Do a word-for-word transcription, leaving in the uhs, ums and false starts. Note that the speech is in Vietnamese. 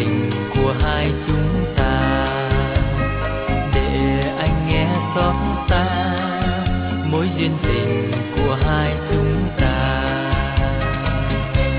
tình của hai chúng ta, để anh nghe xót xa mối duyên tình